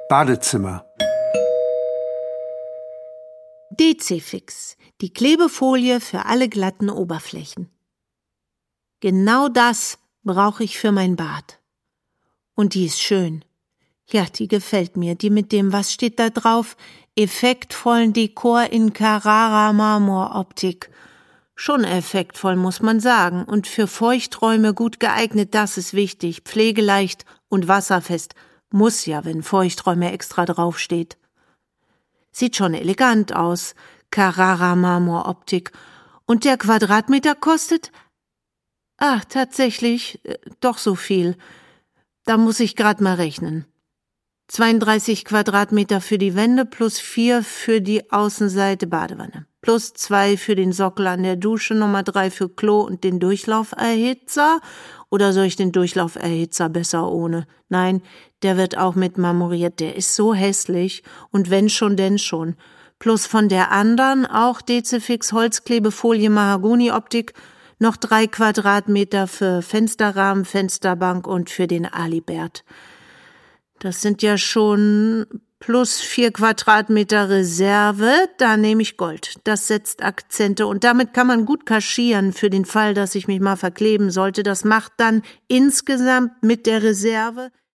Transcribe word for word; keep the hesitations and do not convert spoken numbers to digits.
Badezimmer. Dezifix, die Klebefolie für alle glatten Oberflächen. Genau das brauche ich für mein Bad. Und die ist schön. Ja, die gefällt mir. Die mit dem, was steht da drauf? Effektvollen Dekor in Carrara-Marmor-Optik. Schon effektvoll, muss man sagen. Und für Feuchträume gut geeignet, das ist wichtig. Pflegeleicht und wasserfest. Muss ja, wenn Feuchträume extra draufsteht. Sieht schon elegant aus. Carrara-Marmor-Optik. Und der Quadratmeter kostet? Ach, tatsächlich, äh, doch so viel. Da muss ich grad mal rechnen. zweiunddreißig Quadratmeter für die Wände plus vier für die Außenseite Badewanne. Plus zwei für den Sockel an der Dusche, Nummer drei für Klo und den Durchlauferhitzer. Oder soll ich den Durchlauferhitzer besser ohne? Nein, der wird auch mit marmoriert. Der ist so hässlich. Und wenn schon, denn schon. Plus von der anderen auch Dezifix Holzklebefolie Mahagoni-Optik. Noch drei Quadratmeter für Fensterrahmen, Fensterbank und für den Alibert. Das sind ja schon plus vier Quadratmeter Reserve, da nehme ich Gold. Das setzt Akzente und damit kann man gut kaschieren für den Fall, dass ich mich mal verkleben sollte. Das macht dann insgesamt mit der Reserve